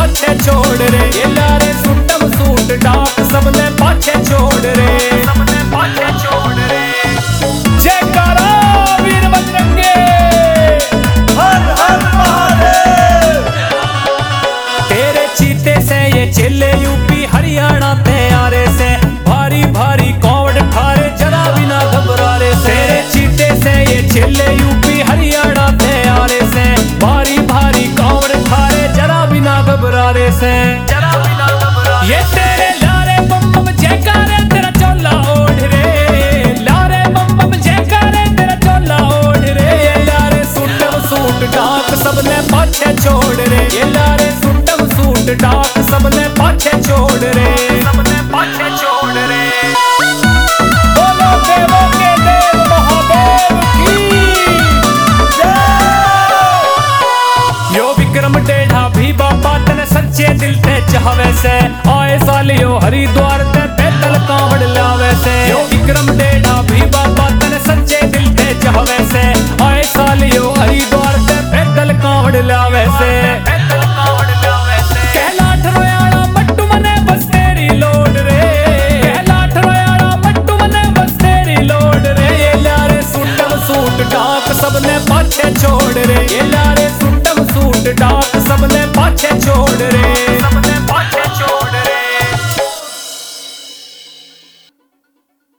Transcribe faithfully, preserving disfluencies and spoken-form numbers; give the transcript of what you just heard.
पाछे छोड़ रे, ये लारे सुटम सूट डाक सबने पाछे छोड़ रे, सबने पाछे छोड़ रे। जयकारा वीर बजरंगे, हर हर महादेव। तेरे चीते से ये चेले यूपी हरियाणा ते आरे से, भारी भारी कौड़ ठारे जरा भी ना घबरा रे से। तेरे चीते से ये चेले यूपी हरियाणा ते आरे से, भारी भारी कौड़ ठारे जरा भी ना घबरा रे से, जरा भी ना घबरा। ये तेरे लारे बम बम जयकारे तेरा चोला ओढ़ रे, लारे बम बम जयकारे तेरा चोला ओढ़ रे। ये लारे सुटम सूट डाक सबने पाछे छोड़ रे, ये लारे सुटम सूट डाक सबने पाछे छोड़ रे, सबने पाछे छोड़ रे। बोलो देवों के देव महादेव की जय। यो विक्रम टेढ़ा भी बाबा तने सच्चे दिल ते चाहवे से, आए सालियो हरिद्वार ते पैदल कांवड़ लावे से। यो विक्रम टेढ़ा भी बाबा तने सच्चे दिल ते चाहवे से, आए सालियो हरिद्वार ते पैदल कांवड़ लावे से, पैदल कांवड़ लावे से। कहलाठ रोयाड़ा मट्टू मने बस तेरी लोड रे, कहलाठ रोयाड़ा मट्टू मने बस तेरी लोड रे। ये लारे सुटम सूट डाक सबने पाछे छोड़ रे, ये